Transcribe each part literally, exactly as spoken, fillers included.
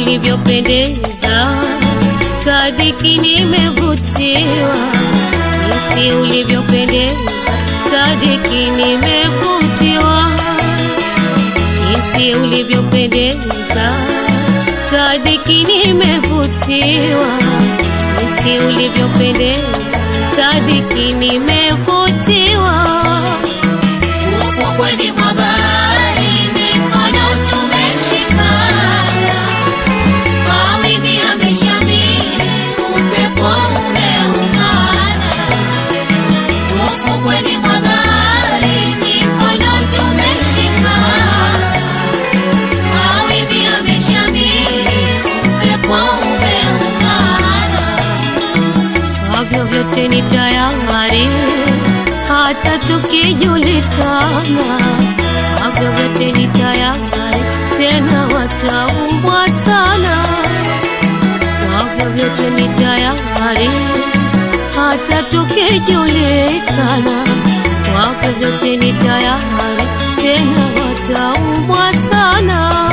ulivyopendeza, sadiki nimevutiwa. Jinsi ulivyopendeza, sadiki nimevutiwa. Jinsi ulivyopendeza, sadiki nimevutiwa. Jinsi ulivyopendeza, sadiki nimevutiwa. Ufukweni mwa bahari mikono tumeshikana, mawimbi yameshamiri, upepo umeungana. Ufukweni mwa bahari mikono tumeshikana, mawimbi yameshamiri, upepo umeungana. Kwa vyovyote ni tayari, hata tukijulikana. Kwa vyovyote ni tayari, tena wataumbwa sana. Kwa vyovyote ni tayari, hata tukijulikana. Kwa vyovyote ni tayari, tena wataumbwa sana.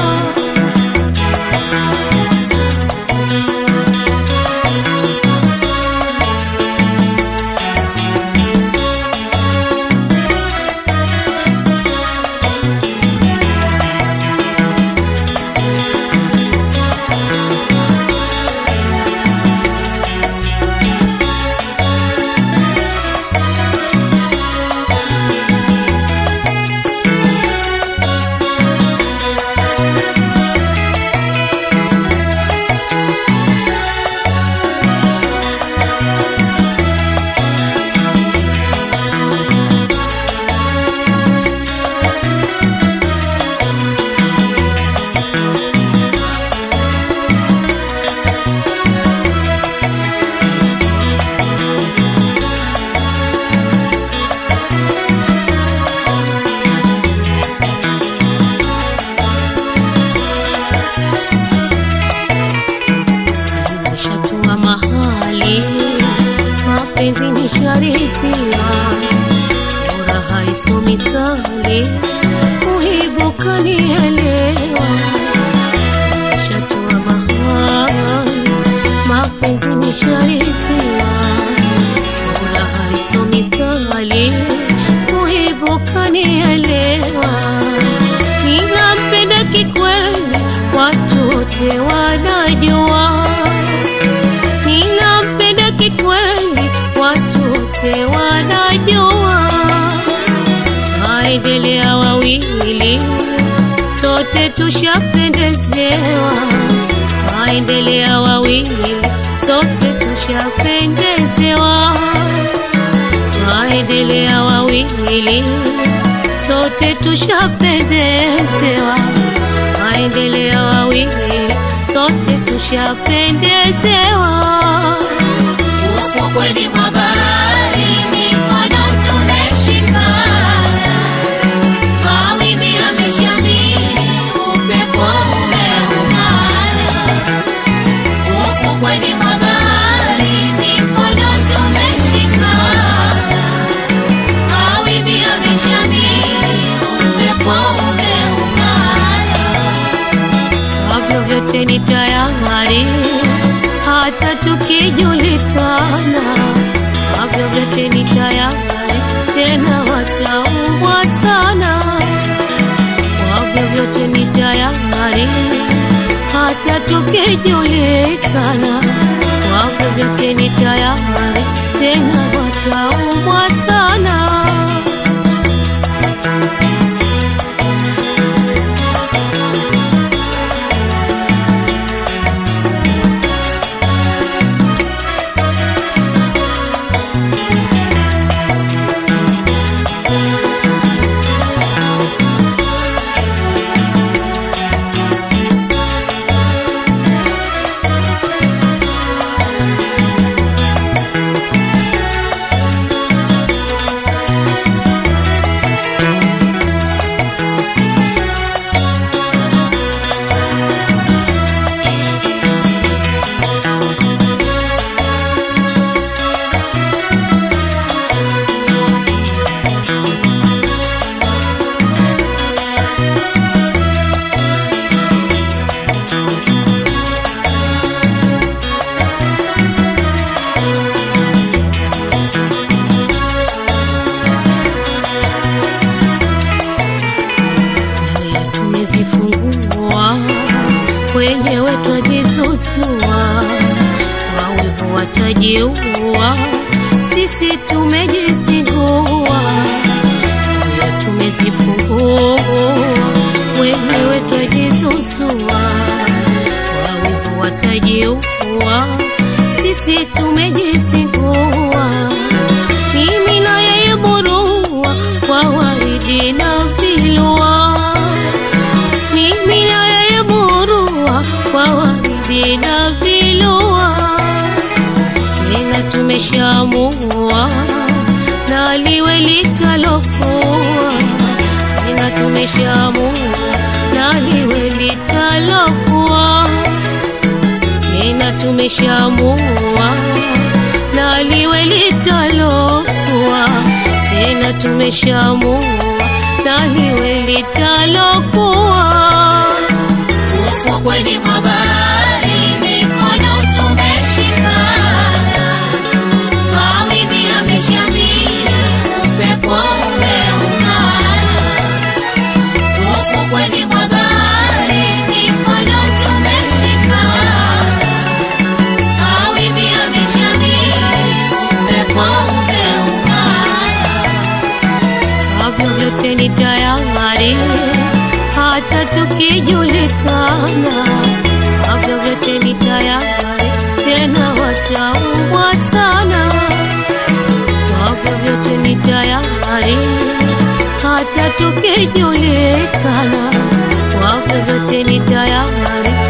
Mapenzi ni sharipia, bora haisomi kali, uhibuka nielewa. Shatua mahali, mapenzi ni sharipia, bora haisomi kali, uhibuka nielewa. Ninampenda kikweli, watu wote wanajua. Ninampenda kikweli, watu wote wanajua. Waendelea wawili, sote tushapendezewa. Waendelea wawili, sote tushapendezewa. Waendelea wawili, sote tushapendezewa. Waendelea wawili, sote tushapendezewa. Ufukweni mwa bahari mikono tumeshikana, mawimbi yameshamiri, upepo umeungana. Ufukweni mwa bahari mikono tumeshikana, mawimbi yameshamiri, upepo umeungana. Kwa vyovyote ni tayari, hata tukijulikana. Kwa vyovyote ni tayari, tena wataumbwa sana. Kwa vyovyote ni tayari, hata tukijulikana. Kwa vyovyote ni tayari, tena wataumbwa sana. twajizuzua, kwa wivu watajiua, sisi tumejizingua, moyo tumezifungua, wenyewe twajizuzua, kwa wivu watajiua, sisi tumejizingua. Mimi na yeye burua, kwa waridi na vilua, mimi na yeye burua, kwa waridi na vilua. Tena tumeshamua, na liwe litalokuwa. Tena tumeshamua, na liwe litalokuwa. Tena tumeshamua, na liwe litalokuwa. Tena tumeshamua, na liwe litalokuwa. Ufukweni mwa bahari mikono tumeshikana, mawimbi yameshamiri, upepo umeumana. Ufukweni mwa bahari mikono tumeshikana, mawimbi yameshamiri, upepo umeumana. Kwa vyote ni tayari, hata tukijulikana. Kwa vyote ni tayari, tena wataumwa sana. Kwa vyote ni tayari, hata tukijulikana. Kwa vyote ni tayari,